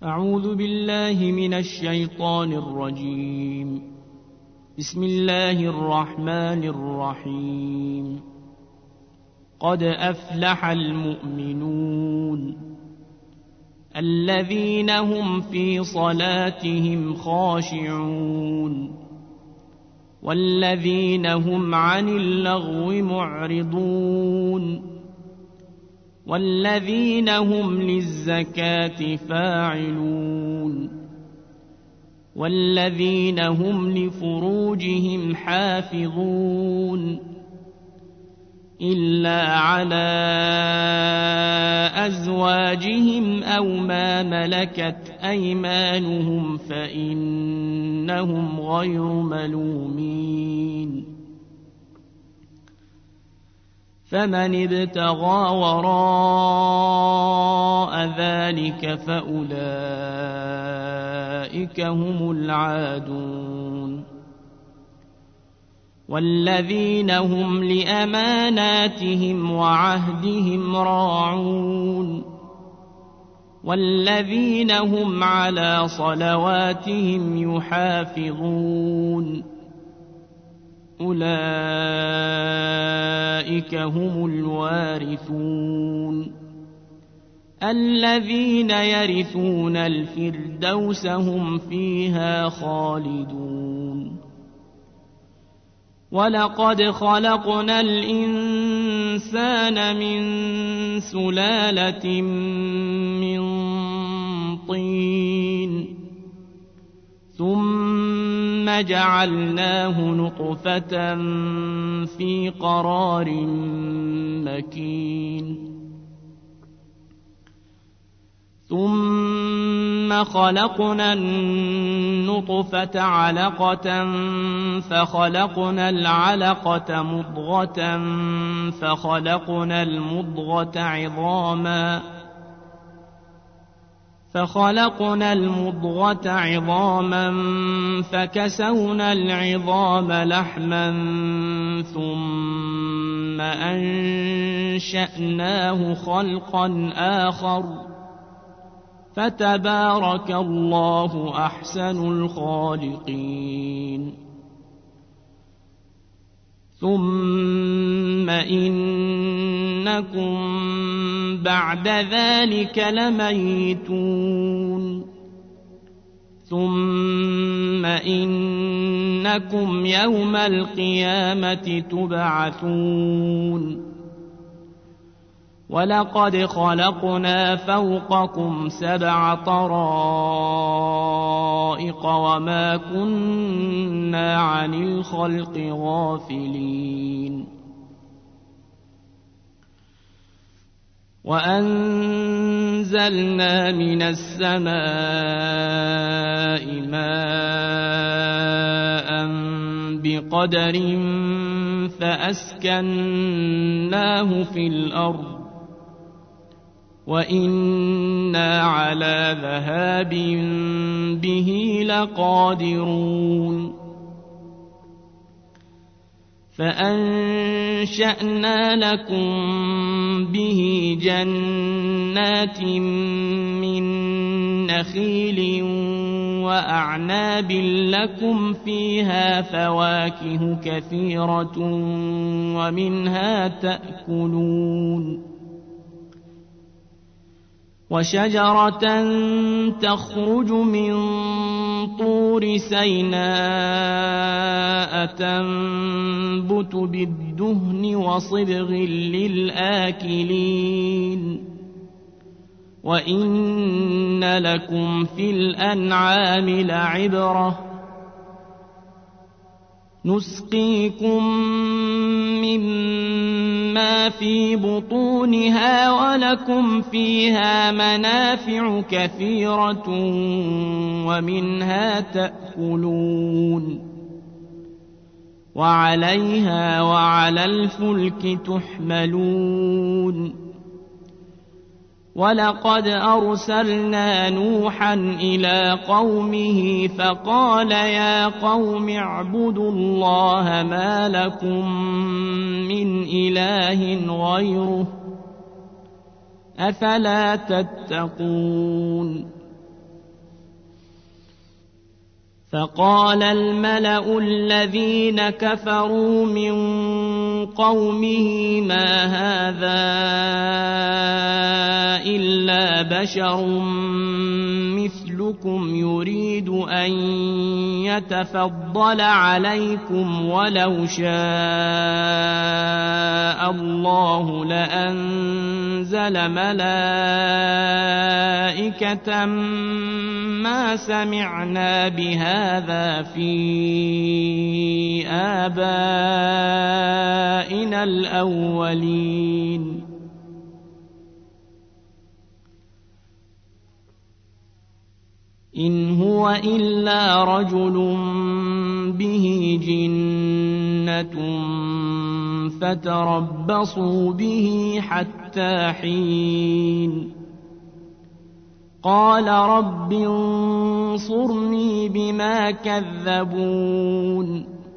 أعوذ بالله من الشيطان الرجيم. بسم الله الرحمن الرحيم. قد أفلح المؤمنون الذين هم في صلاتهم خاشعون والذين هم عن اللغو معرضون والذين هم للزكاة فاعلون والذين هم لفروجهم حافظون إلا على أزواجهم أو ما ملكت أيمانهم فإنهم غير ملومين. فمن ابتغى وراء ذلك فأولئك هم العادون والذين هم لأماناتهم وعهدهم راعون والذين هم على صلواتهم يحافظون أولئك هم الوارثون الذين يرثون الفردوس هم فيها خالدون. ولقد خلقنا الإنسان من سلالة من طين ثم جعلناه نطفة في قرار مكين ثم خلقنا النطفة علقة فخلقنا العلقة مضغة فخلقنا المضغة عظاما فكسونا العظام لحما ثم أنشأناه خلقا آخر فتبارك الله أحسن الخالقين. ثم إنكم بعد ذلك لميتون ثم إنكم يوم القيامة تبعثون. ولقد خلقنا فوقكم 7 طرائق وما كنا عن الخلق غافلين. وأنزلنا من السماء ماء بقدر فأسكناه في الأرض وإنا على ذهاب به لقادرون. فأنشأنا لكم به جنات من نخيل وأعناب لكم فيها فواكه كثيرة ومنها تأكلون وشجرة تخرج من طور سيناء تنبت بالدهن وصبغ للآكلين وإن لكم في الأنعام لعبرة نسقيكم مما في بطونها ولكم فيها منافع كثيرة ومنها تأكلون وعليها وعلى الفلك تحملون. ولقد أرسلنا نوحا إلى قومه فقال يا قوم اعبدوا الله ما لكم من إله غيره أفلا تتقون. فقال الملأ الذين كفروا من قومه ما هذا إلا بشر مثلكم يريد أن يتفضل عليكم ولو شاء الله لأنزل ملائكة ما سمعنا بهذا في آبائنا الأولين إن هو إلا رجل به جنة فتربصوا به حتى حين قال رب انصرني بما كذبون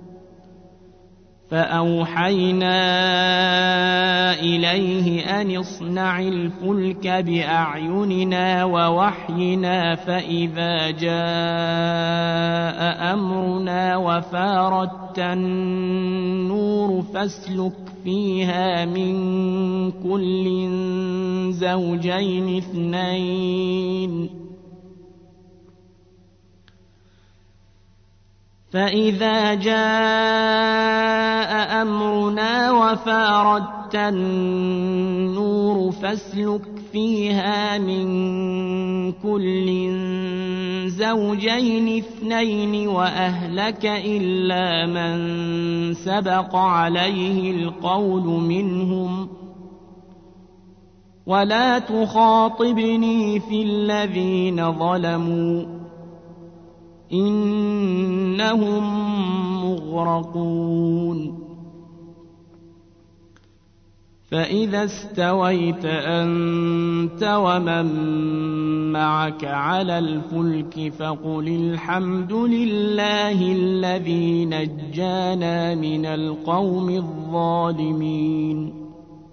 فأوحينا إليه أن اصنع الفلك بأعيننا ووحينا فإذا جاء أمرنا وفارت النور فاسلك فيها من كل زوجين اثنين فإذا جاء أمرنا وفارت النور فاسلك فيها من كل زوجين اثنين وأهلك إلا من سبق عليه القول منهم ولا تخاطبني في الذين ظلموا إنهم مغرقون فإذا استويت أنت ومن معك على الفلك فقل الحمد لله الذي نجانا من القوم الظالمين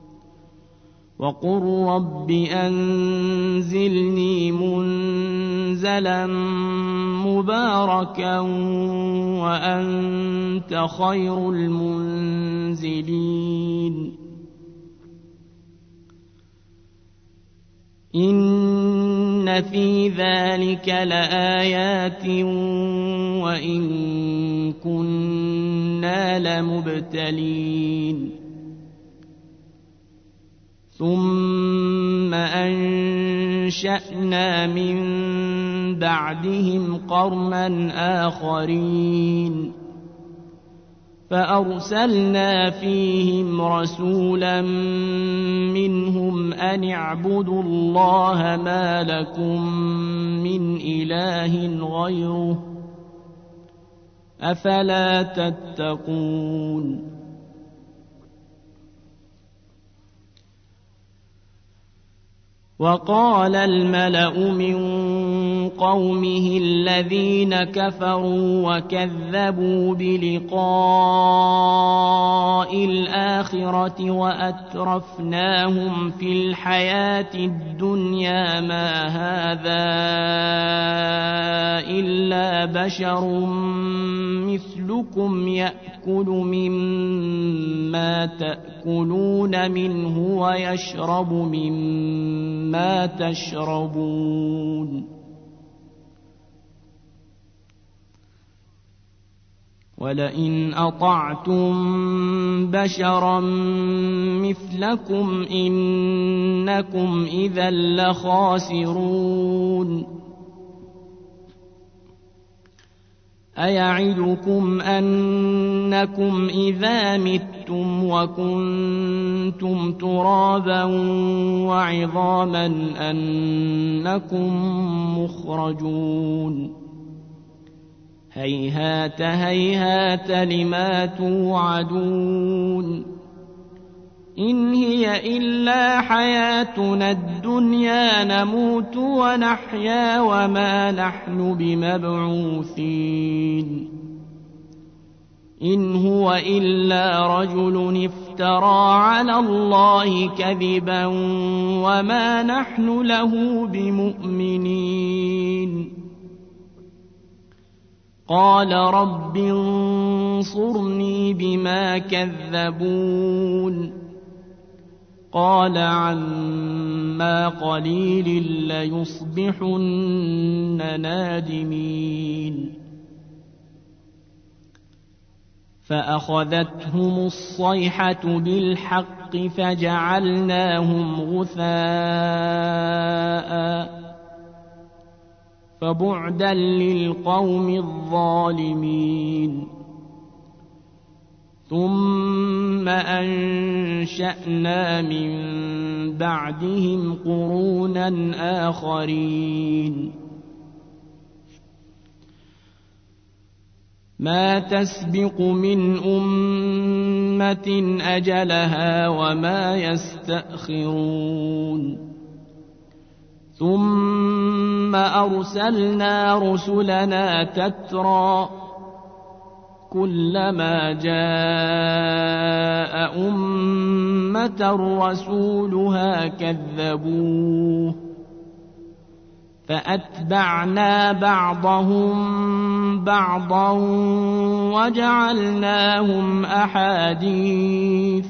وقل رب أنزلني منزلا مباركا وأنت خير المنزلين إن في ذلك لآيات وإن كنا لمبتلين ثم أنشأنا من بعدهم قرنا آخرين فأرسلنا فيهم رسولا منهم أن اعبدوا الله ما لكم من إله غيره أفلا تتقون وقال الملأ من قومه الذين كفروا وكذبوا بلقاء الآخرة وأترفناهم في الحياة الدنيا ما هذا إلا بشر مثلكم يأكل مما تأكلون منه ويشرب مما تشربون ولئن أطعتم بشرا مثلكم إنكم إذا لخاسرون أيعدكم أنكم إذا متم وكنتم ترابا وعظاما أنكم مخرجون هيهات هيهات لما توعدون إن هي إلا حياتنا الدنيا نموت ونحيا وما نحن بمبعوثين إن هو إلا رجل افترى على الله كذبا وما نحن له بمؤمنين قال رب انصرني بما كذبون قال عما قليل ليصبحن نادمين فأخذتهم الصيحة بالحق فجعلناهم غثاء فبعدا للقوم الظالمين ثم أنشأنا من بعدهم قرونا آخرين ما تسبق من أمة أجلها وما يستأخرون ثم أرسلنا رسلنا تترى كلما جاء أمة رسولها كذبوه فأتبعنا بعضهم بعضا وجعلناهم أحاديث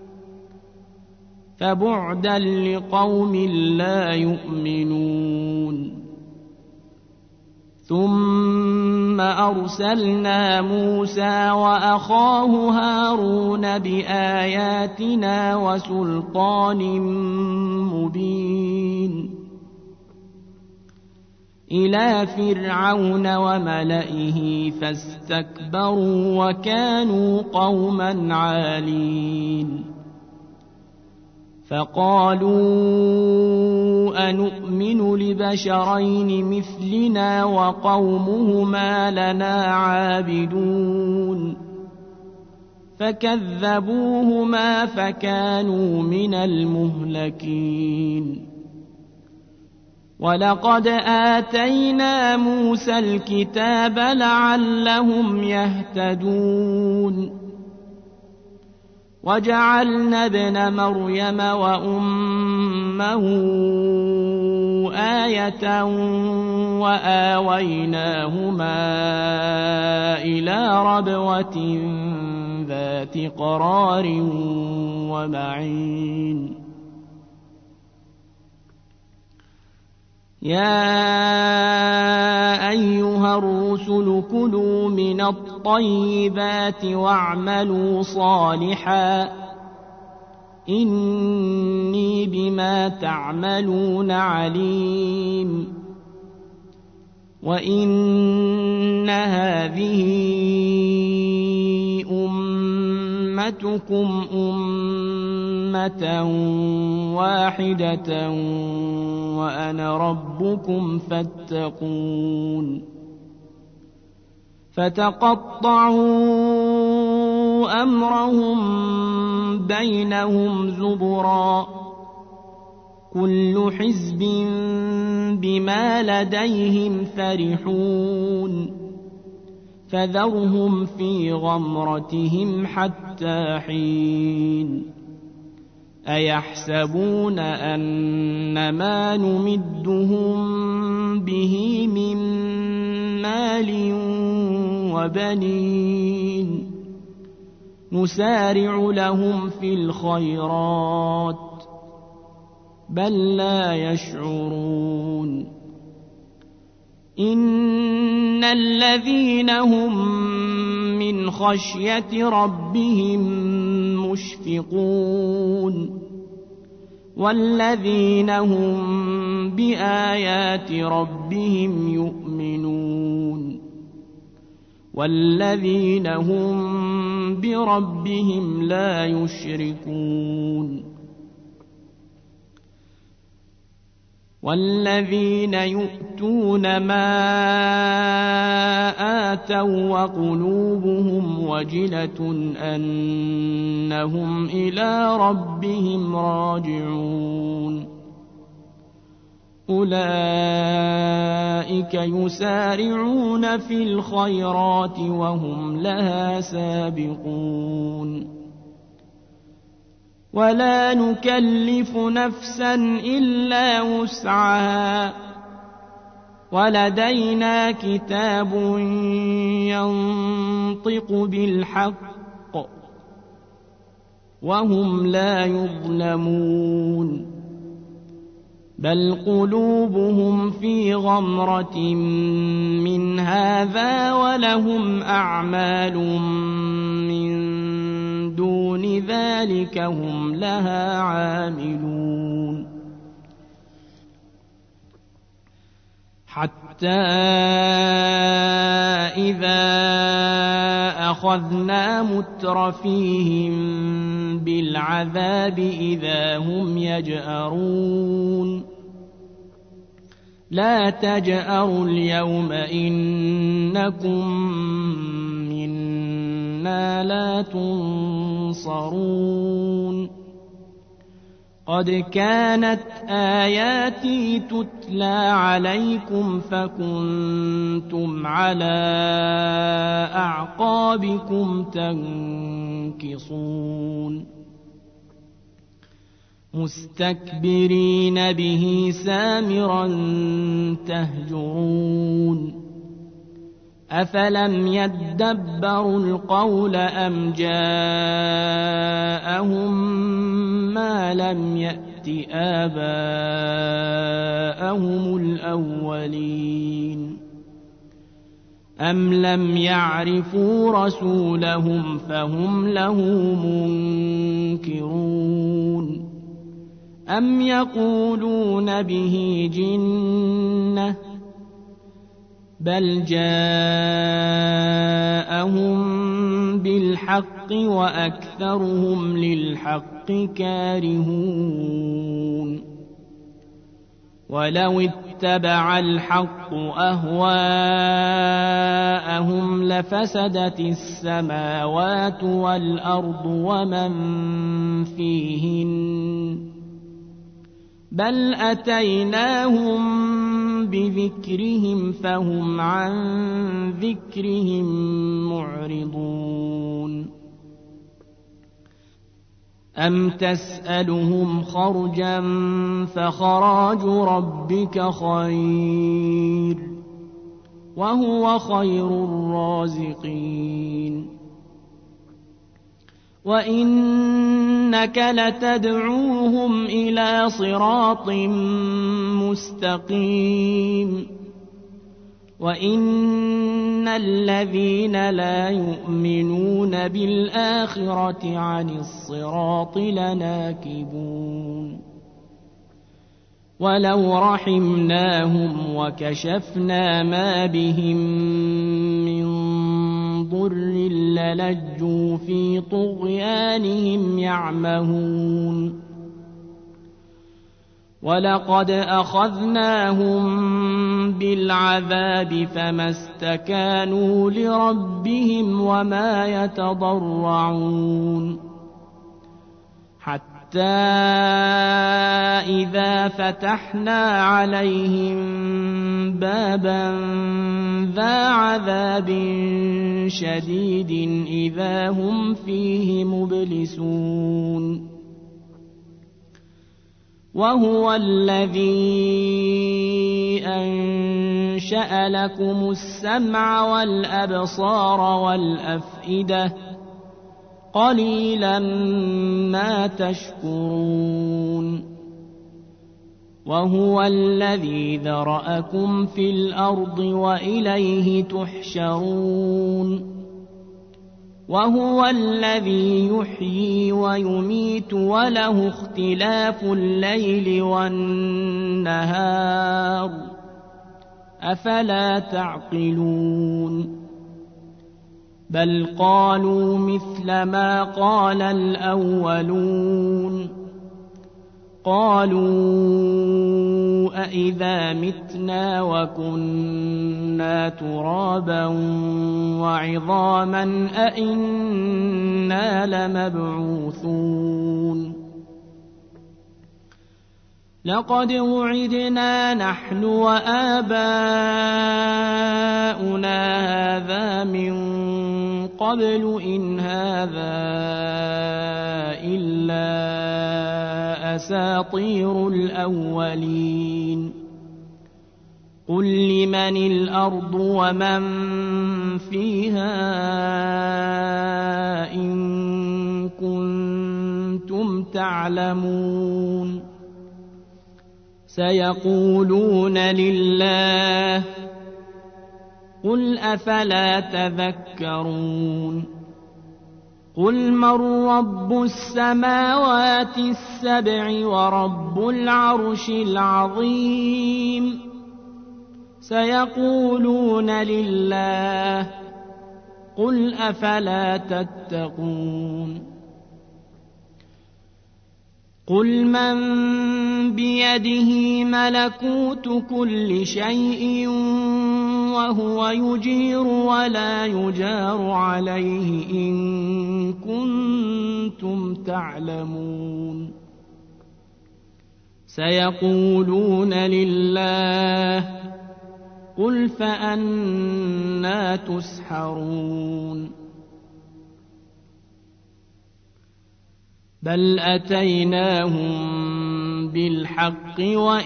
فبعدا لقوم لا يؤمنون ثم أرسلنا موسى وأخاه هارون بآياتنا وسلطان مبين إلى فرعون وملئه فاستكبروا وكانوا قوما عالين فقالوا أنؤمن لبشرين مثلنا وقومهما لنا عابدون فكذبوهما فكانوا من المهلكين ولقد آتينا موسى الكتاب لعلهم يهتدون وجعلنا ابن مريم وأمه آية وآويناهما إلى ربوة ذات قرار ومعين يا أيها الرسل كلوا من الطيبات واعملوا صالحا إني بما تعملون عليم وإن هذه أمتكم أمة واحدة وأنا ربكم فاتقون فتقطعوا أمرهم بينهم زبرا كل حزب بما لديهم فرحون فذرهم في غمرتهم حتى حين أيحسبون أن ما نمدهم به من مال وبنين نسارع لهم في الخيرات بل لا يشعرون إن الذين هم من خشية ربهم مشفقون والذين هم بآيات ربهم يؤمنون والذين هم بربهم لا يشركون والذين يؤتون ما آتوا وقلوبهم وجلة أنهم إلى ربهم راجعون أولئك يسارعون في الخيرات وهم لها سابقون ولا نكلف نفسا إلا وسعها ولدينا كتاب ينطق بالحق وهم لا يظلمون بل قلوبهم في غمرة من هذا ولهم أعمال من دون ذلك هم لها عاملون حتى إذا أخذنا مترفيهم بالعذاب إذا هم يجأرون لا تجأروا اليوم إنكم منا لا تنصرون قد كانت آياتي تتلى عليكم فكنتم على أعقابكم تنكصون مستكبرين به سامرا تهجرون أفلم يدبروا القول أم جاءهم ما لم يأت آباءهم الأولين أم لم يعرفوا رسولهم فهم له منكرون أم يقولون به جنة بل جاءهم بالحق وأكثرهم للحق كارهون ولو اتبع الحق أهواءهم لفسدت السماوات والأرض ومن فيهن بل أتيناهم بذكرهم فهم عن ذكرهم معرضون أم تسألهم خرجا فخراج ربك خير وهو خير الرازقين وإنك لتدعوهم إلى صراط مستقيم وإن الذين لا يؤمنون بالآخرة عن الصراط لناكبون ولو رحمناهم وكشفنا ما بهم من ضر للجوا في طغيانهم يعمهون ولقد أخذناهم بالعذاب فما استكانوا لربهم وما يتضرعون حتى إذا فتحنا عليهم بابا ذا عذاب شديد إذا هم فيه مبلسون وهو الذي أنشأ لكم السمع والأبصار والأفئدة قليلا ما تشكرون وهو الذي ذرأكم في الأرض وإليه تحشرون وهو الذي يحيي ويميت وله اختلاف الليل والنهار أفلا تعقلون بل قالوا مثل ما قال الأولون قالوا أإذا متنا وكنا ترابا وعظاما أإنا لمبعوثون لقد وعدنا نحن وآباؤنا هذا من قبل إن هذا إلا أساطير الأولين قل لمن الأرض ومن فيها إن كنتم تعلمون سيقولون لله قل أفلا تذكرون قل من رب السماوات السبع ورب العرش العظيم سيقولون لله قل أفلا تتقون قل من بيده ملكوت كل شيء وهو يجير ولا يجار عليه إن كنتم تعلمون سيقولون لله قل فأنى تسحرون بل أتيناهم بالحق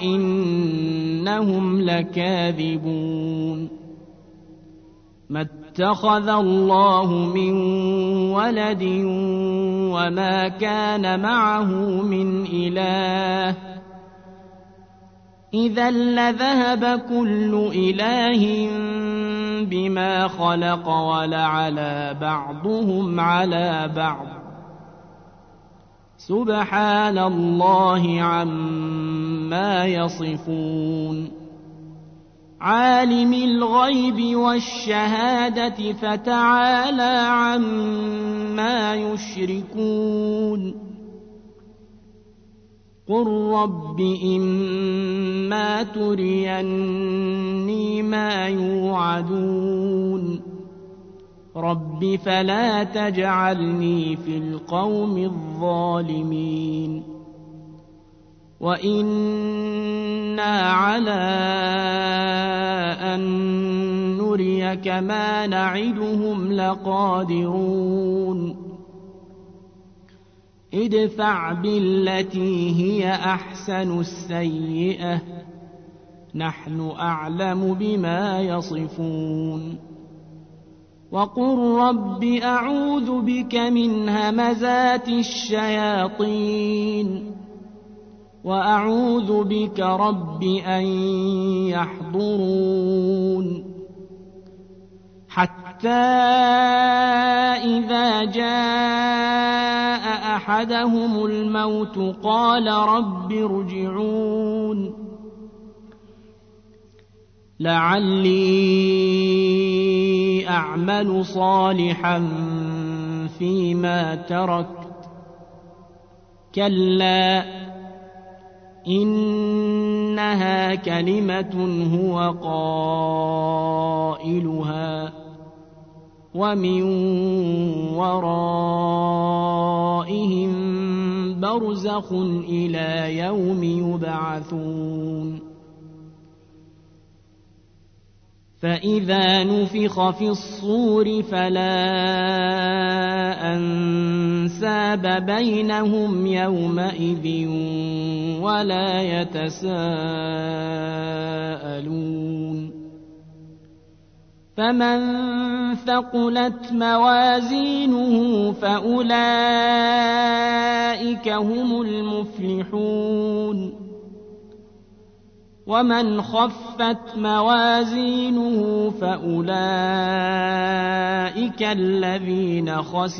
وإنهم لكاذبون ما اتخذ الله من ولد وما كان معه من إله إذا لذهب كل إله بما خلق ولعلى بعضهم على بعض سبحان الله عما يصفون عالم الغيب والشهادة فتعالى عما يشركون قل رب إما تريني ما يوعدون رب فلا تجعلني في القوم الظالمين وإنا على أن نريك ما نعدهم لقادرون ادفع بالتي هي أحسن السيئة نحن أعلم بما يصفون وقل رب أعوذ بك من همزات الشياطين وأعوذ بك رب أن يحضرون حتى إذا جاء أحدهم الموت قال رب ارجعون لعلي أعمل صالحا فيما تركت كلا إنها كلمة هو قائلها ومن ورائهم برزخ إلى يوم يبعثون فإذا نفخ في الصور فلا أنساب بينهم يومئذ ولا يتساءلون فمن ثقلت موازينه فأولئك هم المفلحون ومن خفت موازينه فأولئك الذين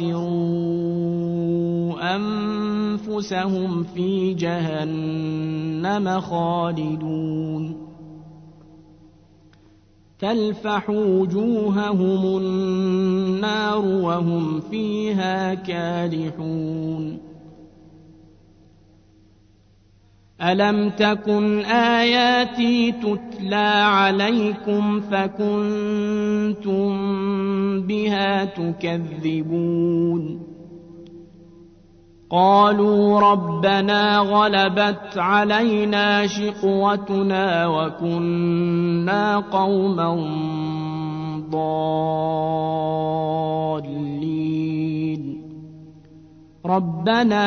خسروا أنفسهم في جهنم خالدون تلفح وجوههم النار وهم فيها كادحون ألم تكن آياتي تتلى عليكم فكنتم بها تكذبون قالوا ربنا غلبت علينا شقوتنا وكنا قوما ضالين ربنا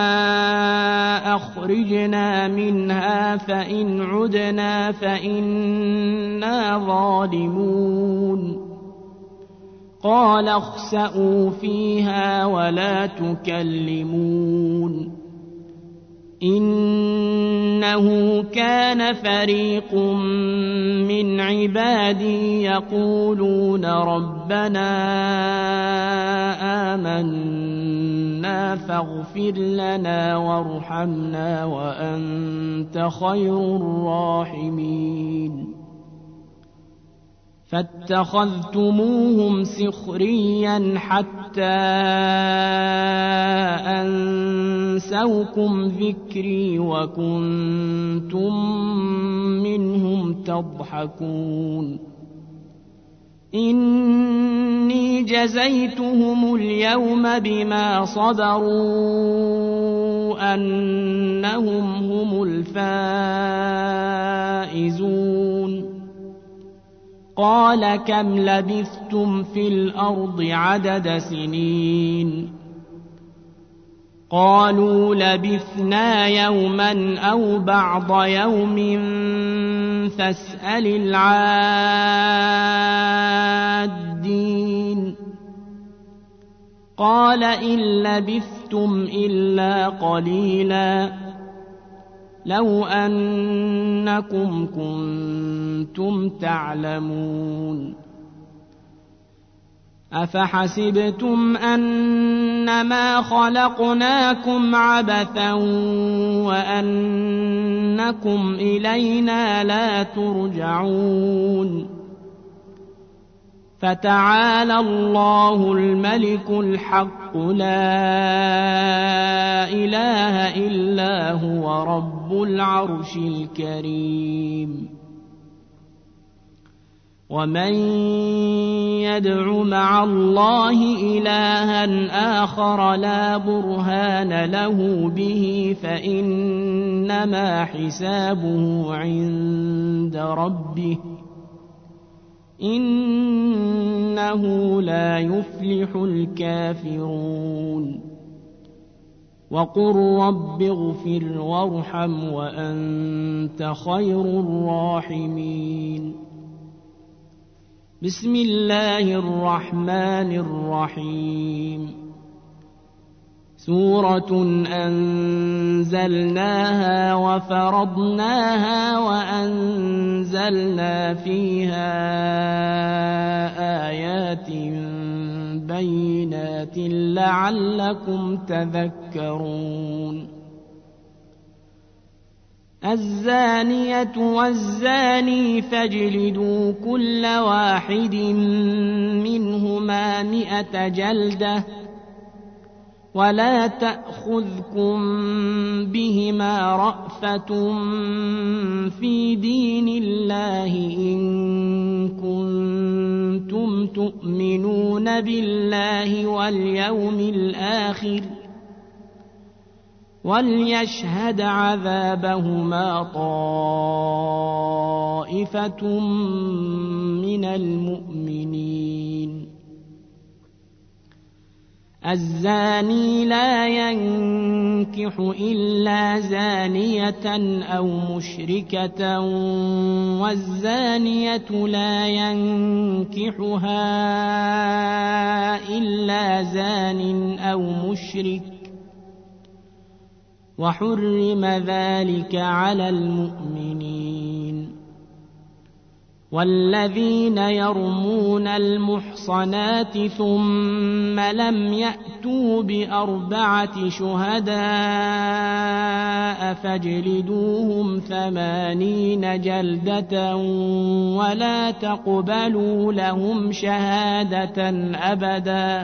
أخرجنا منها فإن عدنا فإنا ظالمون قال اخسئوا فيها ولا تكلمون إنه كان فريق من عبادي يقولون ربنا آمنا فاغفر لنا وارحمنا وأنت خير الراحمين فاتخذتموهم سخريا حتى أنسوكم ذكري وكنتم منهم تضحكون إني جزيتهم اليوم بما صبروا أنهم هم الفائزون قال كم لبثتم في الأرض عدد سنين قالوا لبثنا يوما أو بعض يوم فاسأل العادين قال إن لبثتم إلا قليلا لو أنكم كنتم تعلمون أفحسبتم أنما خلقناكم عبثا وأنكم إلينا لا ترجعون فتعالى الله الملك الحق لا إله إلا هو رب العرش الكريم ومن يدع مع الله إلها آخر لا برهان له به فإنما حسابه عند ربه إنه لا يفلح الكافرون وقل رب اغفر وارحم وأنت خير الراحمين بسم الله الرحمن الرحيم سورة أنزلناها وفرضناها وأنزلنا فيها آيات بينات لعلكم تذكرون الزانية والزاني فاجلدوا كل واحد منهما 100 جلدة ولا تأخذكم بهما رأفة في دين الله إن كنتم تؤمنون بالله واليوم الآخر وليشهد عذابهما طائفة من المؤمنين الزاني لا ينكح إلا زانية أو مشركة والزانية لا ينكحها إلا زان أو مشرك وحرم ذلك على المؤمنين والذين يرمون المحصنات ثم لم يأتوا ب4 شهداء فاجلدوهم 80 جلدة ولا تقبلوا لهم شهادة أبدا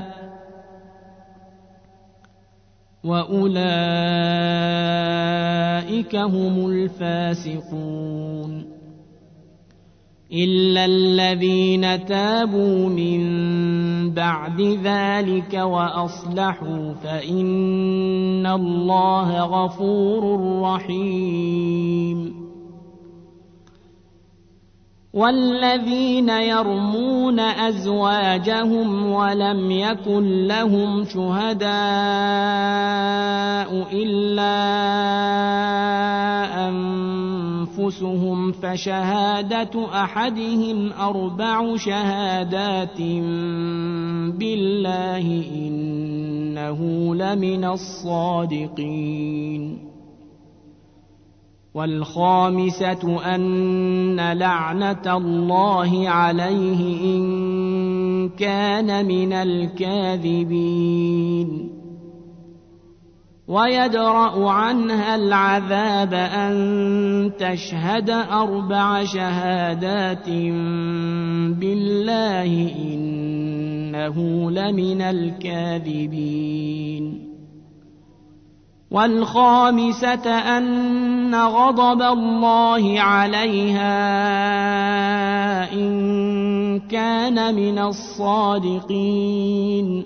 وأولئك هم الفاسقون إلا الذين تابوا من بعد ذلك وأصلحوا فإن الله غفور رحيم والذين يرمون أزواجهم ولم يكن لهم شهداء إلا أنفسهم فشهادة أحدهم 4 شهادات بالله إنه لمن الصادقين. والخامسة أن لعنة الله عليه إن كان من الكاذبين. ويدرأ عنها العذاب أن تشهد 4 شهادات بالله إنه لمن الكاذبين. والخامسة أن غضب الله عليها إن كان من الصادقين.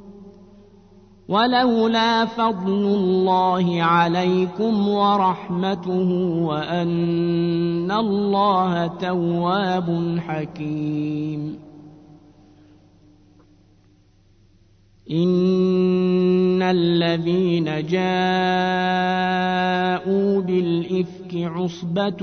ولولا فضل الله عليكم ورحمته وأن الله تواب حكيم. إن الذين جاءوا بالإفك عصبة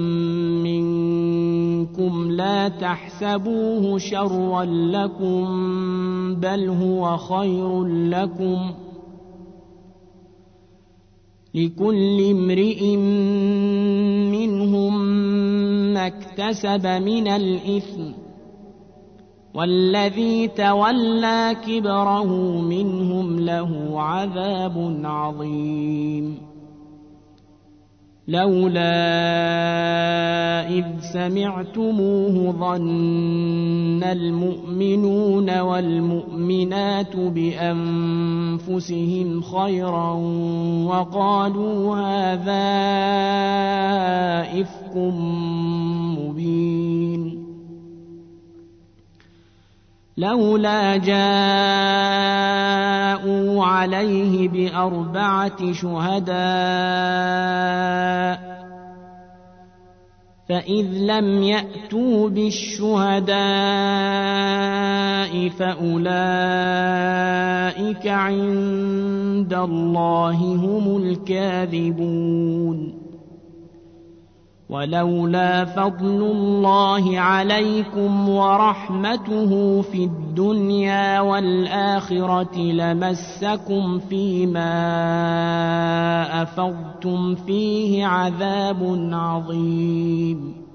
منكم لا تحسبوه شرا لكم بل هو خير لكم لكل امرئ منهم ما اكتسب من الإثم والذي تولى كبره منهم له عذاب عظيم. لولا إذ سمعتموه ظن المؤمنون والمؤمنات بأنفسهم خيرا وقالوا هذا إفك مبين. لولا جاءوا عليه ب4 شهداء فإذ لم يأتوا بالشهداء فأولئك عند الله هم الكاذبون. ولولا فضل الله عليكم ورحمته في الدنيا والآخرة لمسكم فيما أفضتم فيه عذاب عظيم.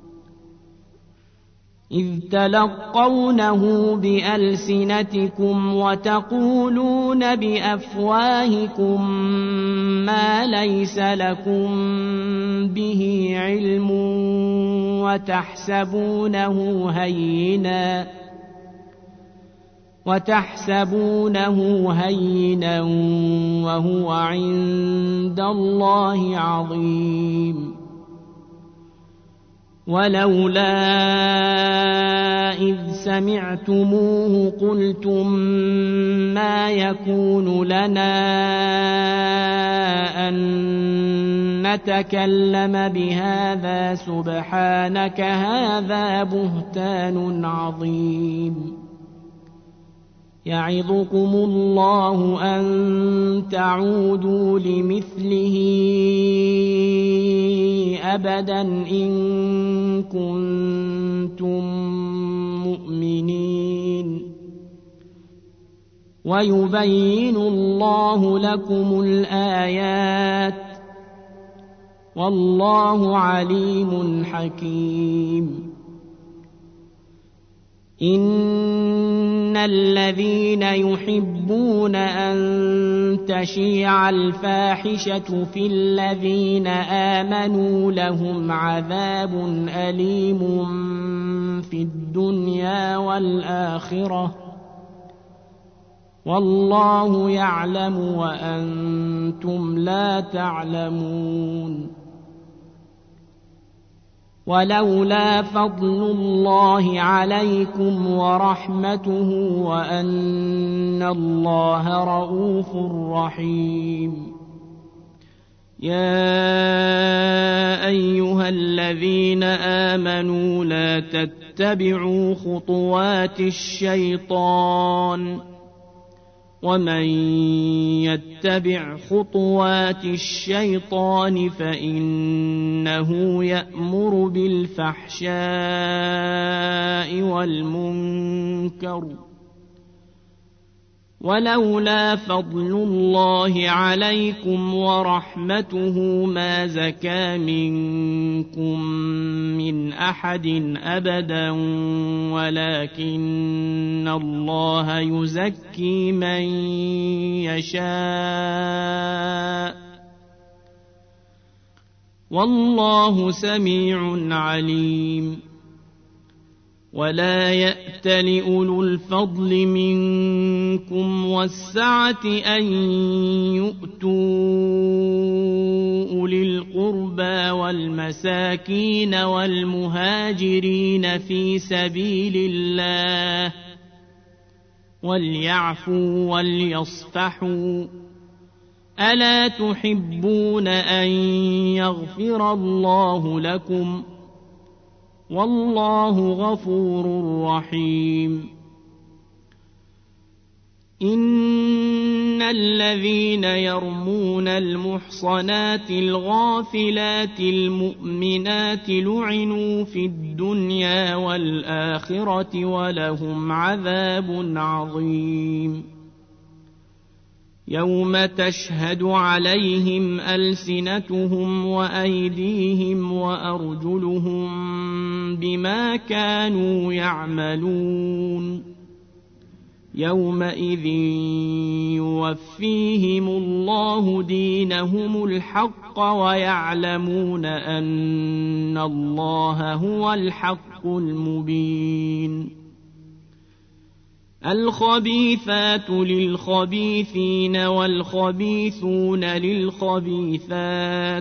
إذ تلقونه بألسنتكم وتقولون بأفواهكم ما ليس لكم به علم وتحسبونه هينا وهو عند الله عظيم. ولولا إذ سمعتموه قلتم ما يكون لنا أن نتكلم بهذا سبحانك هذا بهتان عظيم. يعظكم الله أن تعودوا لمثله أبدا إن كنتم مؤمنين. ويبين الله لكم الآيات والله عليم حكيم. إن الذين يحبون أن تشيع الفاحشة في الذين آمنوا لهم عذاب أليم في الدنيا والآخرة والله يعلم وأنتم لا تعلمون. ولولا فضل الله عليكم ورحمته وأن الله رءوف رحيم. يا أيها الذين آمنوا لا تتبعوا خطوات الشيطان ومن يتبع خطوات الشيطان فإنه يأمر بالفحشاء والمنكر ولولا فضل الله عليكم ورحمته ما زكى منكم من أحد أبدا ولكن الله يزكي من يشاء والله سميع عليم ولا يأتل أولو الفضل منكم والسعة أن يؤتوا أولي القربى والمساكين والمهاجرين في سبيل الله وليعفوا وليصفحوا ألا تحبون أن يغفر الله لكم والله غفور رحيم إن الذين يرمون المحصنات الغافلات المؤمنات لعنوا في الدنيا والآخرة ولهم عذاب عظيم يوم تشهد عليهم ألسنتهم وأيديهم وأرجلهم بما كانوا يعملون يومئذ يوفيهم الله دينهم الحق ويعلمون أن الله هو الحق المبين الخبيثات للخبيثين والخبيثون للخبيثات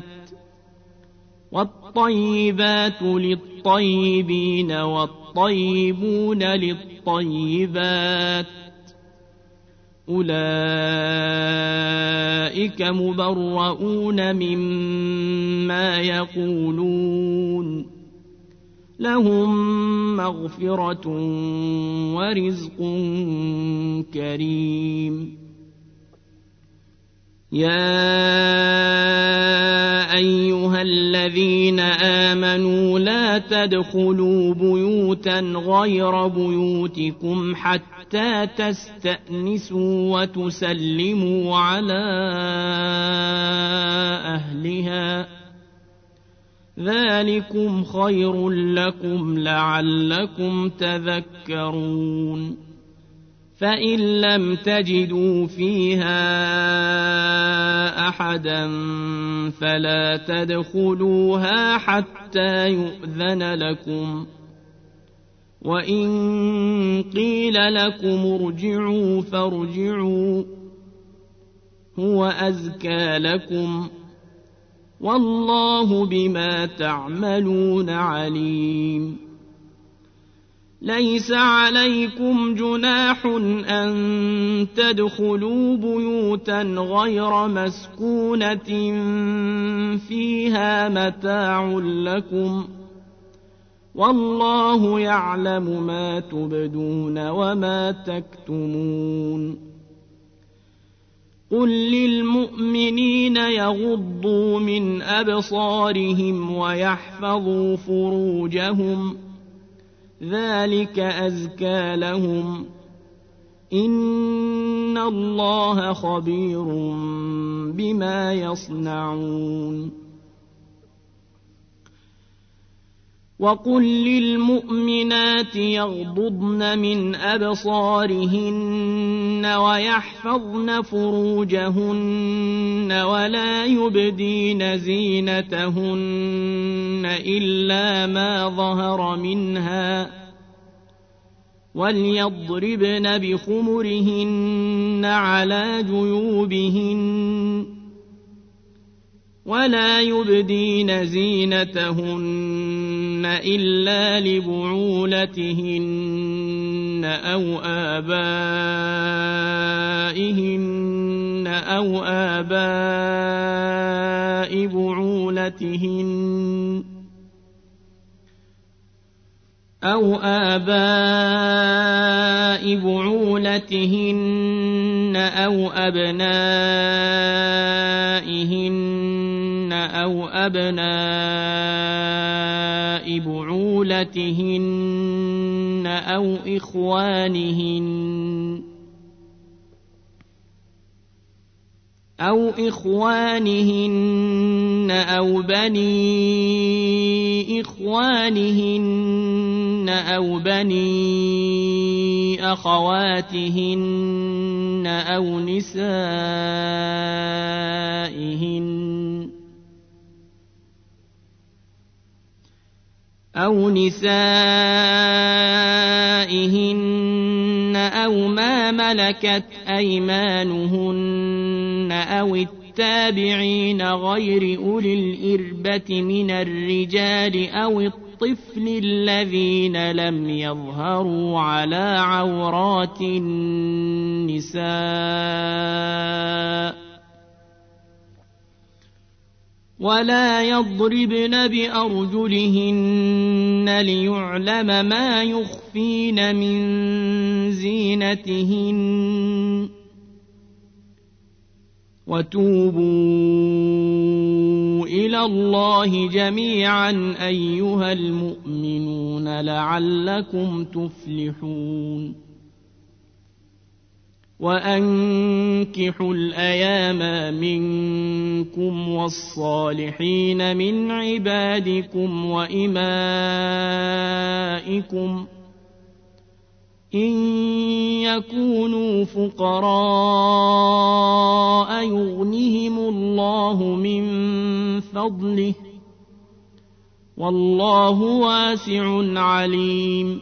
والطيبات للطيبين والطيبون للطيبات أولئك مبرؤون مما يقولون لهم مغفرة ورزق كريم يا أيها الذين آمنوا لا تدخلوا بيوتا غير بيوتكم حتى تستأنسوا وتسلموا على أهلها ذلكم خير لكم لعلكم تذكرون فإن لم تجدوا فيها أحدا فلا تدخلوها حتى يؤذن لكم وإن قيل لكم ارجعوا فارجعوا هو أزكى لكم والله بما تعملون عليم ليس عليكم جناح أن تدخلوا بيوتا غير مسكونة فيها متاع لكم والله يعلم ما تبدون وما تكتمون قل للمؤمنين يغضوا من أبصارهم ويحفظوا فروجهم ذلك أزكى لهم إن الله خبير بما يصنعون وقل للمؤمنات يغضضن من أبصارهن ويحفظن فروجهن ولا يبدين زينتهن إلا ما ظهر منها وليضربن بخمرهن على جيوبهن ولا يبدين زينتهن إلا لبعولتهن أو آبائهن أو آباء بعولتهن أو أبنائهن أو أبناء بعولتهن أو إخوانهن أو بني إخوانهن أو بني أخواتهن أو نسائهن أو ما ملكت أيمانهن أو التابعين غير أولي الإربة من الرجال أو الطفل الذين لم يظهروا على عورات النساء ولا يضربن بأرجلهن ليعلم ما يخفين من زينتهن وتوبوا إلى الله جميعا أيها المؤمنون لعلكم تفلحون وأنكحوا الأيام منكم والصالحين من عبادكم وإمائكم إن يكونوا فقراء يغنهم الله من فضله والله واسع عليم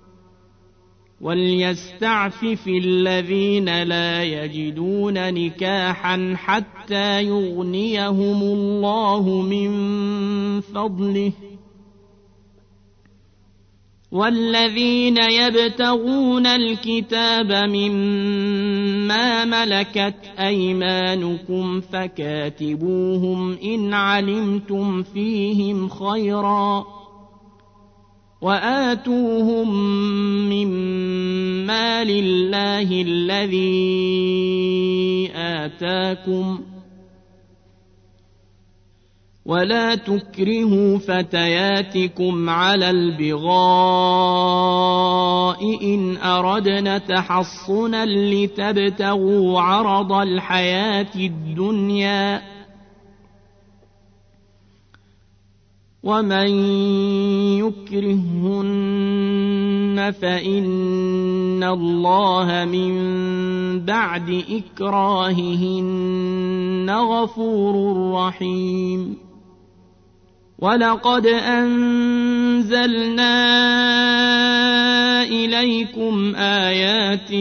وليستعفف الذين لا يجدون نكاحا حتى يغنيهم الله من فضله والذين يبتغون الكتاب مما ملكت أيمانكم فكاتبوهم إن علمتم فيهم خيرا وآتوهم مما لله الذي آتاكم ولا تكرهوا فتياتكم على البغاء إن أردنا تحصنا لتبتغوا عرض الحياة الدنيا ومن يكرهن فإن الله من بعد إكراههن غفور رحيم ولقد أنزلنا إليكم آيات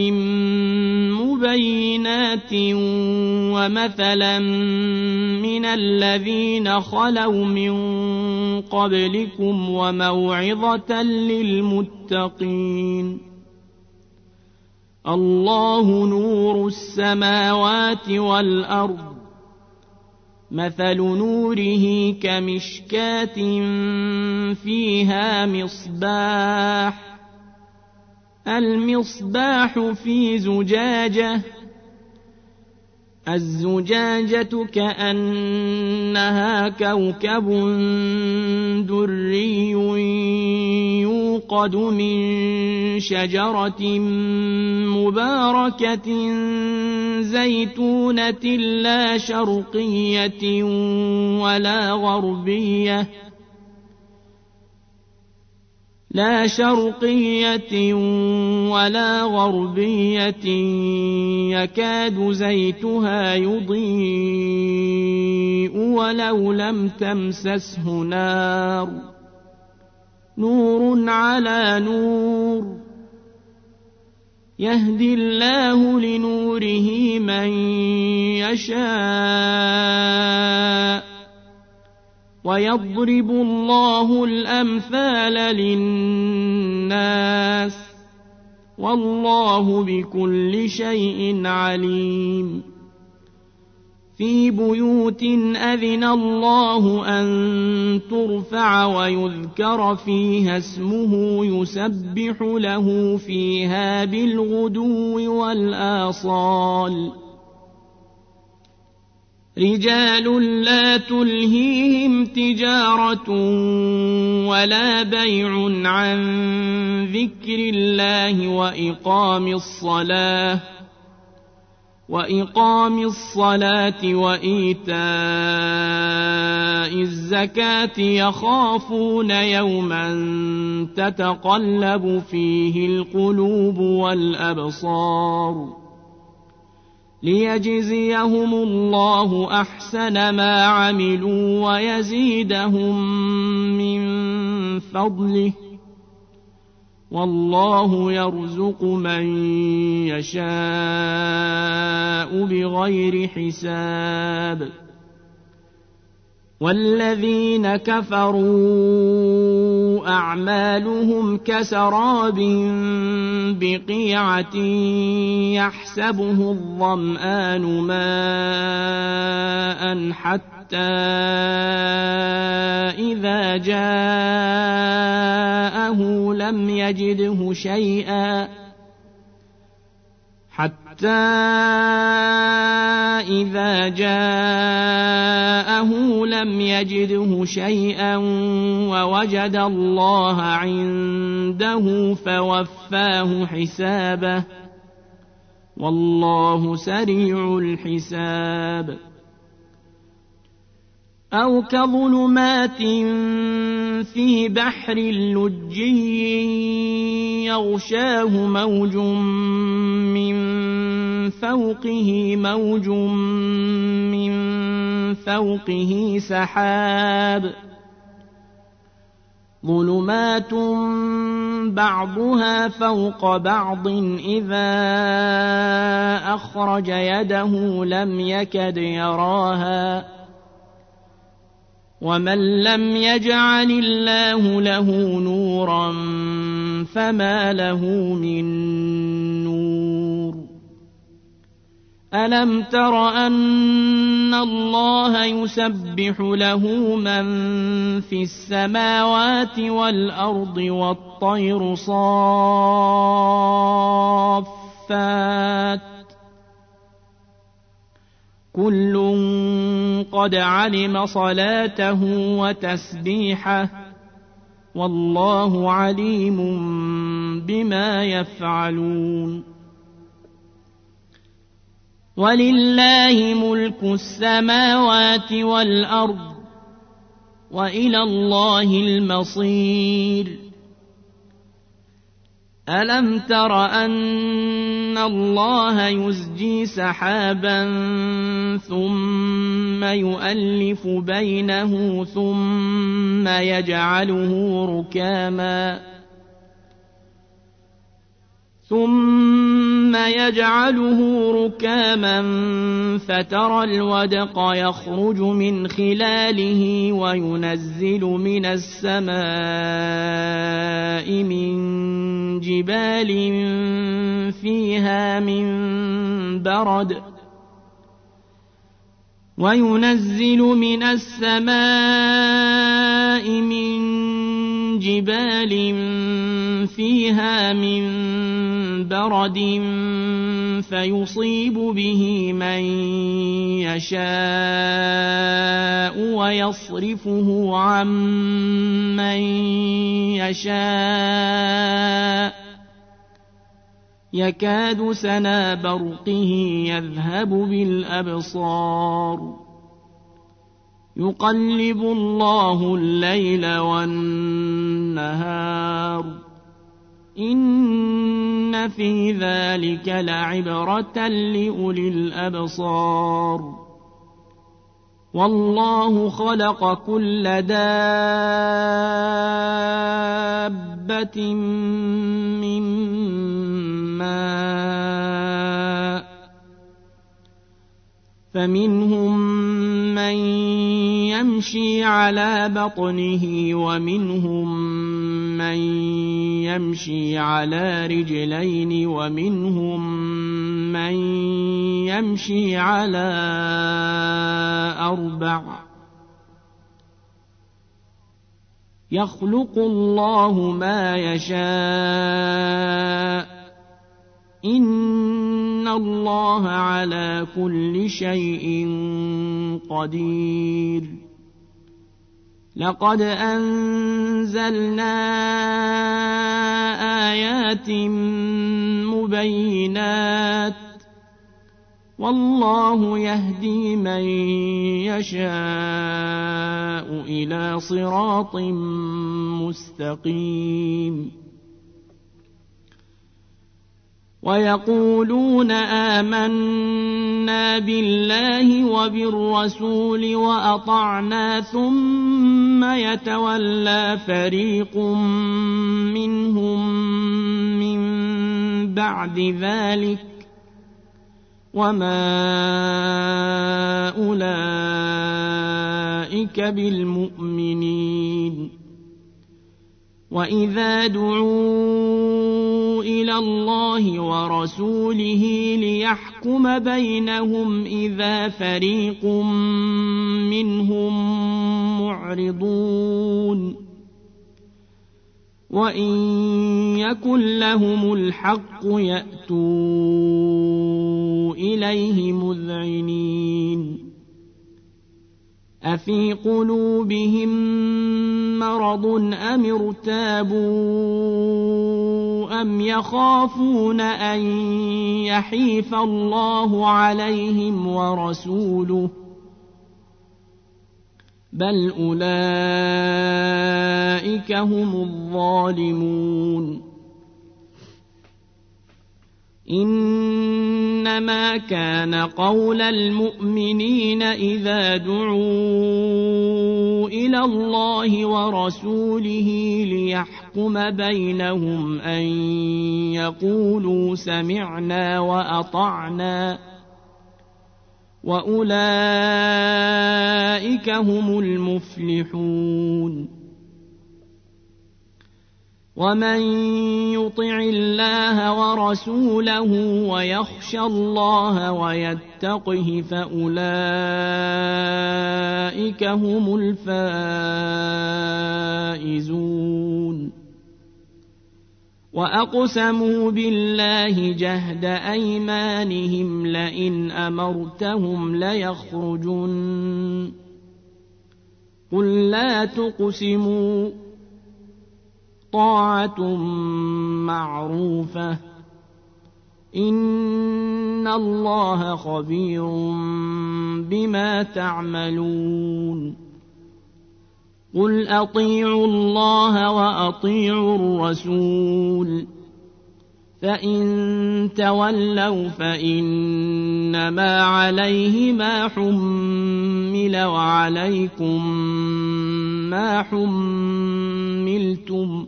مبينات ومثلا من الذين خلوا من قبلكم وموعظة للمتقين الله نور السماوات والأرض مثل نوره كمشكاة فيها المصباح في زجاجة الزجاجة كأنها كوكب دري يوقد من شجرة مباركة زيتونة لا شرقية ولا غربية يكاد زيتها يضيء ولو لم تمسسه نور على نور يهدي الله لنوره من يشاء ويضرب الله الأمثال للناس والله بكل شيء عليم في بيوت أذن الله أن ترفع ويذكر فيها اسمه يسبح له فيها بالغدو والآصال رجال لا تلهيهم تجارة ولا بيع عن ذكر الله وإقام الصلاة وإيتاء الزكاة يخافون يوما تتقلب فيه القلوب والأبصار ليجزيهم الله أحسن ما عملوا ويزيدهم من فضله والله يرزق من يشاء بغير حساب والذين كفروا أعمالهم كسراب بقيعة يحسبه الظمآن ماء حتى إذا جاءه لم يجده شيئا ووجد الله عنده فوفاه حسابه والله سريع الحساب أو كظلمات في بحر لجي يغشاه موج من فوقه سحاب ظلمات بعضها فوق بعض إذا أخرج يده لم يكد يراها ومن لم يجعل الله له نورا فما له من نور ألم تر أن الله يسبح له من في السماوات والأرض والطير صافات كل قد علم صلاته وتسبيحه والله عليم بما يفعلون ولله ملك السماوات والأرض وإلى الله المصير ألم تر أن الله يزجي سحابا ثم يؤلف بينه ثم يجعله ركاما فترى الودق يخرج من خلاله وينزل من السماء من جبال فيها من برد فيصيب به من يشاء ويصرفه عن من يشاء يكاد سنا برقه يذهب بالأبصار يقلب الله الليل والنهار إن في ذلك لعبرة لأولي الأبصار والله خلق كل دابة من ماء فمنهم من يمشي على بطنه ومنهم من يمشي على رجلين ومنهم من يمشي على 4 يخلق الله ما يشاء إن الله على كل شيء قدير لقد أنزلنا آيات مبينات والله يهدي من يشاء إلى صراط مستقيم ويقولون آمنا بالله وبالرسول وأطعنا ثم يتولى فريق منهم من بعد ذلك وما أولئك بالمؤمنين وإذا دعوا إلى الله ورسوله ليحكم بينهم إذا فريق منهم معرضون وإن يكن لهم الحق يأتوا إليه مذعنين أفي قلوبهم مرض أم ارتابوا أم يخافون أن يحيف الله عليهم ورسوله بل أولئك هم الظالمون إنما كان قول المؤمنين إذا دعوا إلى الله ورسوله ليحكم بينهم أن يقولوا سمعنا وأطعنا وأولئك هم المفلحون ومن يطع الله ورسوله ويخشى الله ويتقه فأولئك هم الفائزون وأقسموا بالله جهد أيمانهم لئن أمرتهم ليخرجن قل لا تقسموا طاعة معروفة إن الله خبير بما تعملون قل أطيعوا الله وأطيعوا الرسول فإن تولوا فإنما عليه ما حمل وعليكم ما حملتم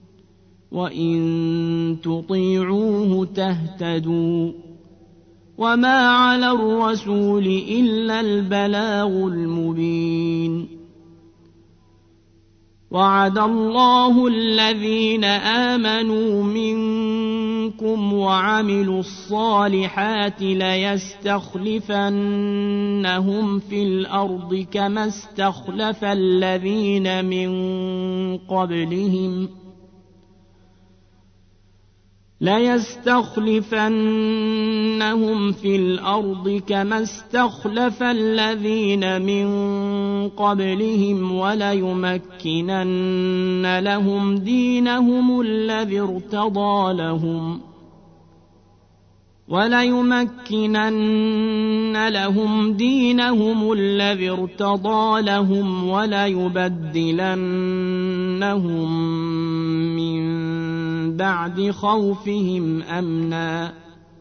وإن تطيعوه تهتدوا وما على الرسول إلا البلاغ المبين وعد الله الذين آمنوا منكم وعملوا الصالحات ليستخلفنهم في الأرض كما استخلف الذين من قبلهم ليستخلفنهم في الأرض كما استخلف الذين من قبلهم وليمكنن لهم دينهم الذي ارتضى لهم وليبدلنهم من بعد خوفهم أمنا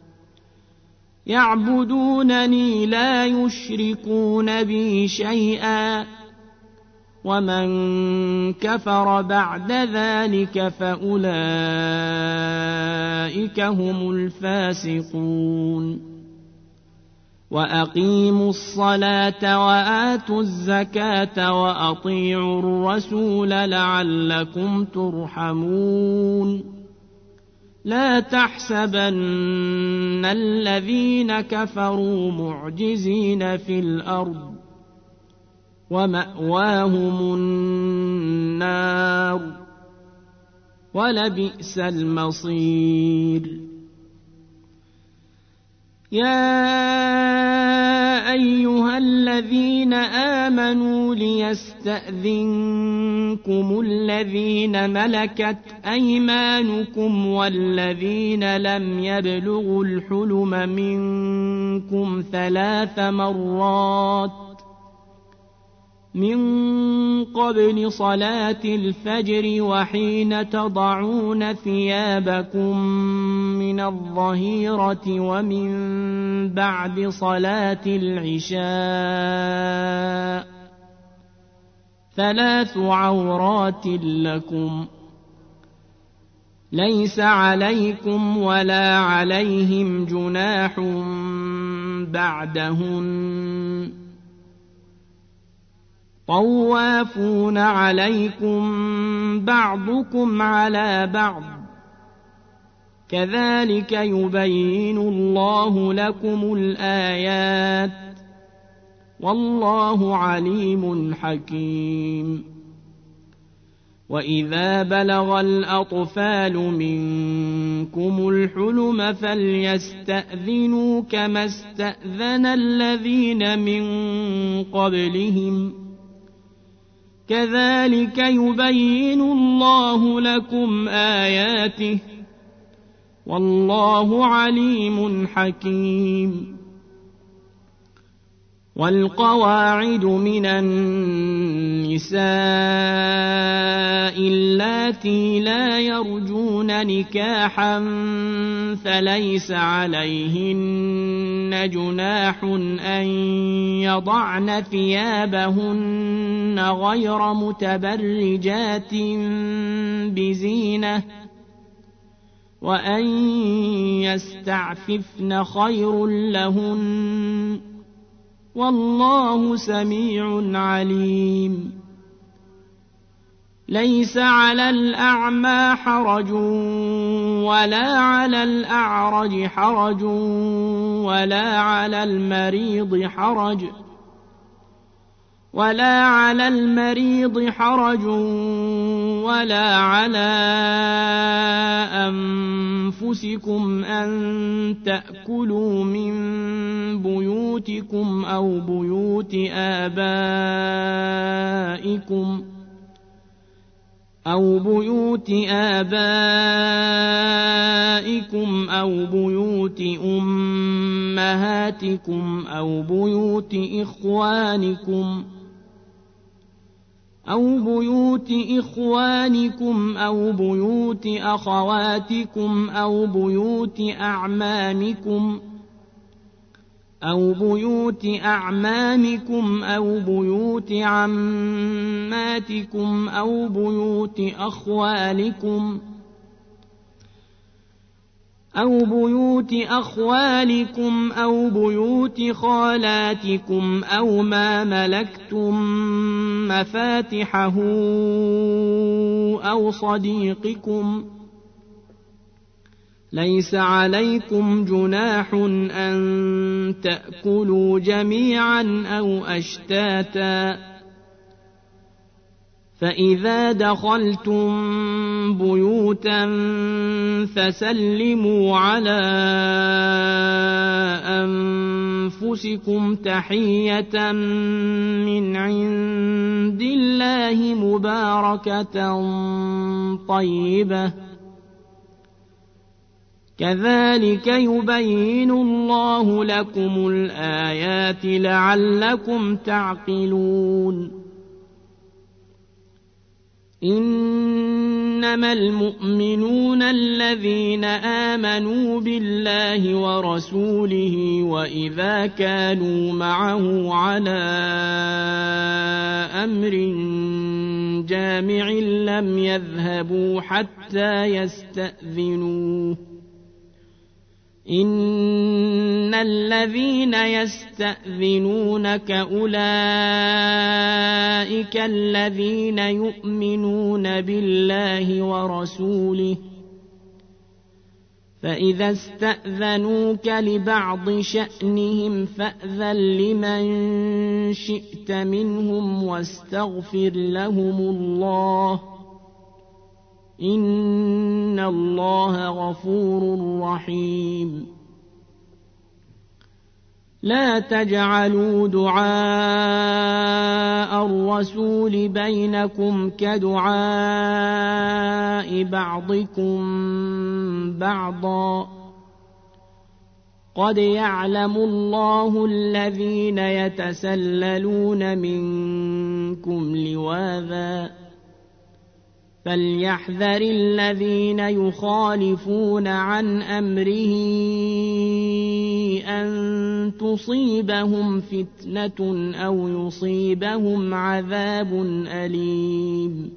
يعبدونني لا يشركون بي شيئا ومن كفر بعد ذلك فأولئك هم الفاسقون وأقيموا الصلاة وآتوا الزكاة وأطيعوا الرسول لعلكم ترحمون لا تحسبن الذين كفروا معجزين في الأرض ومأواهم النار ولبئس المصير يا أيها الذين آمنوا ليستأذنكم الذين ملكت أيمانكم والذين لم يبلغوا الحلم منكم 3 مرات من قبل صلاة الفجر وحين تضعون ثيابكم من الظهيرة ومن بعد صلاة العشاء 3 عورات لكم ليس عليكم ولا عليهم جناح بعدهن طوافون عليكم بعضكم على بعض كذلك يبين الله لكم الآيات والله عليم حكيم وإذا بلغ الأطفال منكم الحلم فليستأذنوا كما استأذن الذين من قبلهم كذلك يبين الله لكم آياته والله عليم حكيم والقواعد من النساء اللاتي لا يرجون نكاحا فليس عليهن جناح أن يضعن ثيابهن غير متبرجات بزينة وأن يستعففن خير لهن والله سميع عليم ليس على الأعمى حرج ولا على الأعرج حرج ولا على المريض حرج ولا على أنفسكم أن تأكلوا من بيوتكم أو بيوت آبائكم أو بيوت أمهاتكم أو بيوت إخوانكم أو بيوت أخواتكم أو بيوت أعمامكم أو بيوت عماتكم أو بيوت أخوالكم أو بيوت خالاتكم أو ما ملكتم مفاتحه أو صديقكم ليس عليكم جناح أن تأكلوا جميعا أو أشتاتا فإذا دخلتم بيوتا فسلموا على أنفسكم تحية من عند الله مباركة طيبة كذلك يبين الله لكم الآيات لعلكم تعقلون إنما المؤمنون الذين آمنوا بالله ورسوله وإذا كانوا معه على أمر جامع لم يذهبوا حتى يستأذنوه إن الذين يستأذنونك أولئك الذين يؤمنون بالله ورسوله فإذا استأذنوك لبعض شأنهم فأذن لمن شئت منهم واستغفر لهم الله إن الله غفور رحيم. لا تجعلوا دعاء الرسول بينكم كدعاء بعضكم بعضا قد يعلم الله الذين يتسللون منكم لواذا فليحذر الذين يخالفون عن أمره أن تصيبهم فتنة أو يصيبهم عذاب أليم.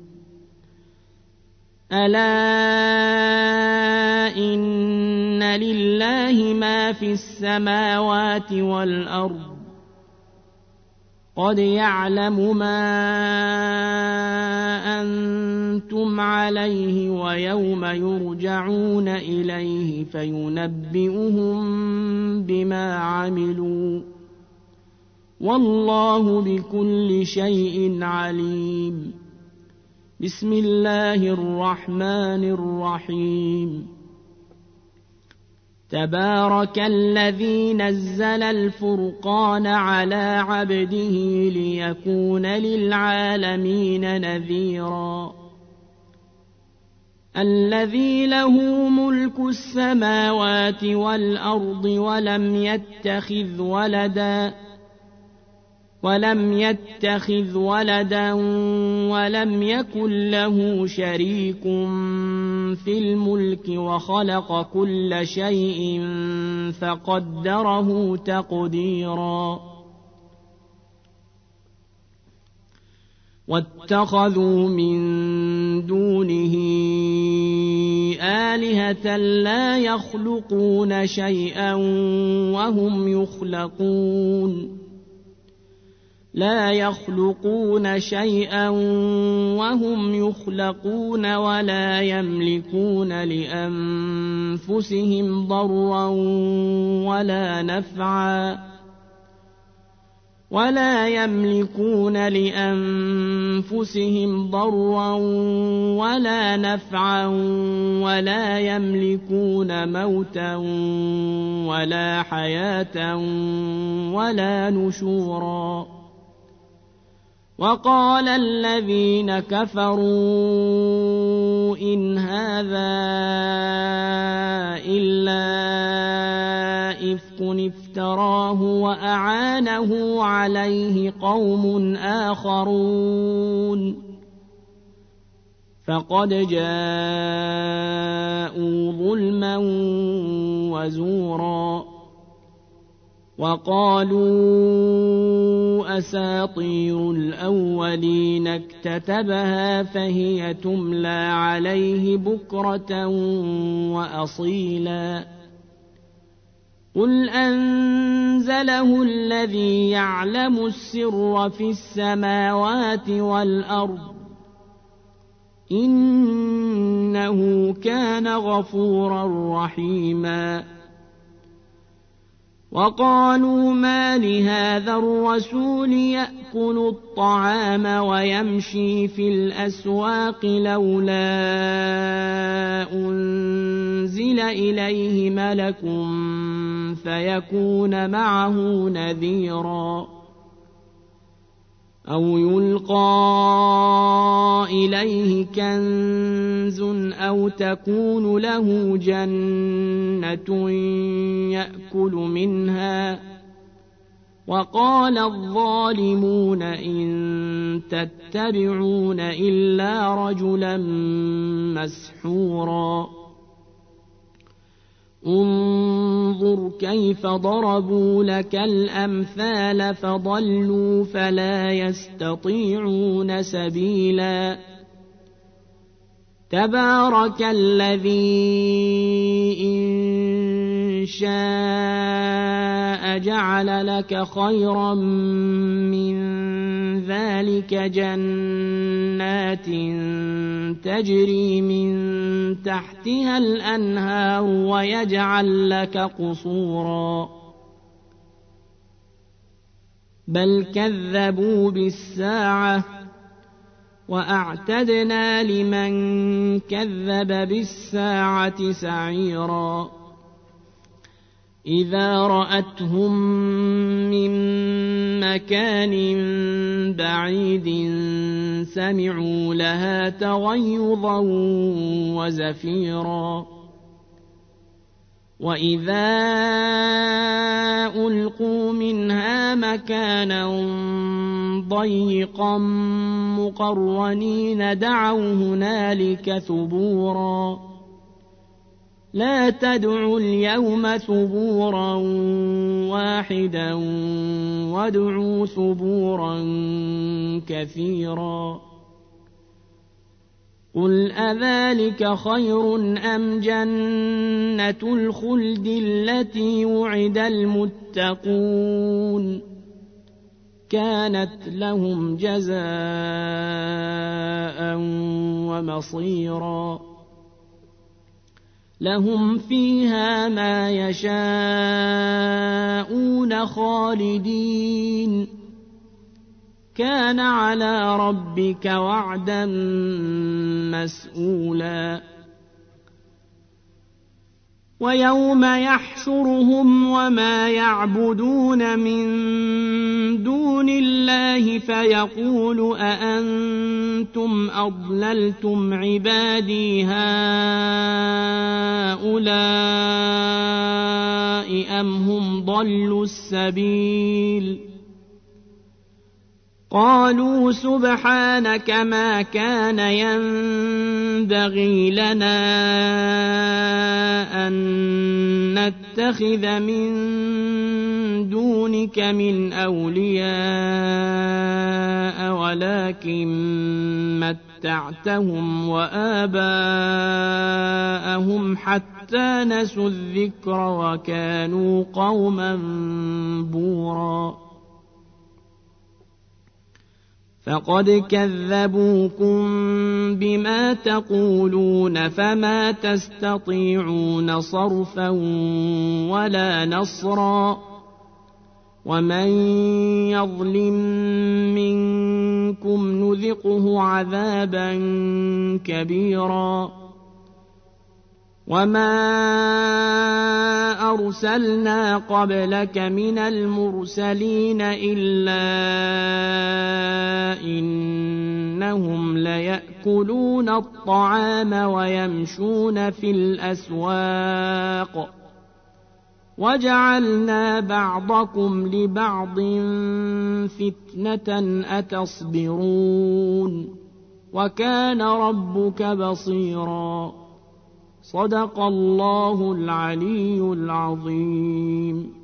ألا إن لله ما في السماوات والأرض قد يعلم ما أنتم عليه ويوم يرجعون إليه فينبئهم بما عملوا والله بكل شيء عليم. بسم الله الرحمن الرحيم. تبارك الذي نزل الفرقان على عبده ليكون للعالمين نذيرا. الذي له ملك السماوات والأرض ولم يتخذ ولدا ولم يكن له شريك في الملك وخلق كل شيء فقدره تقديرا. واتخذوا من دونه آلهة لا يخلقون شيئا وهم يخلقون ولا يملكون لأنفسهم ضرا ولا نفعا ولا يملكون موتا ولا حياة ولا نشورا. وقال الذين كفروا إن هذا إلا إفك افتراه وأعانه عليه قوم آخرون فقد جاءوا ظلما وزورا. وقالوا أساطير الأولين اكتتبها فهي تملى عليه بكرة وأصيلا. قل أنزله الذي يعلم السر في السماوات والأرض إنه كان غفورا رحيما. وقالوا ما لهذا الرسول يأكل الطعام ويمشي في الأسواق لولا أنزل إليه ملك فيكون معه نذيرا أو يلقى إليه كنز أو تكون له جنة يأكل منها. وقال الظالمون إن تتبعون إلا رجلا مسحورا. انظر كيف ضربوا لك الأمثال فضلوا فلا يستطيعون سبيلا. تبارك الذي إن شاء جعل لك خيرا من ذلك جنات تجري من تحتها الأنهار ويجعل لك قصورا بل كذبوا بالساعة وأعتدنا لمن كذب بالساعة سعيرا إذا رأتهم من مكان بعيد سمعوا لها تغيظا وزفيرا وإذا ألقوا منها مكانا ضيقا مقرنين دعوا هنالك ثبورا لا تدعوا اليوم ثبورا واحدا وادعوا ثبورا كثيرا قل أذلك خير أم جنة الخلد التي وعد المتقون كانت لهم جزاء ومصيرا لهم فيها ما يشاءون خالدين كان على ربك وعدا مسئولا ويوم يحشرهم وما يعبدون من دون الله فيقول أأنتم أضللتم عبادي هؤلاء أم هم ضلوا السبيل قالوا سبحانك ما كان ينبغي لنا أن نتخذ من دونك من أولياء ولكن متعتهم وآباءهم حتى نسوا الذكر وكانوا قوما بورا فقد كذبوكم بما تقولون فما تستطيعون صرفا ولا نصرا ومن يظلم منكم نذقه عذابا كبيرا وما أرسلنا قبلك من المرسلين إلا إنهم ليأكلون الطعام ويمشون في الأسواق وجعلنا بعضكم لبعض فتنة أتصبرون وكان ربك بصيرا صدق الله العلي العظيم.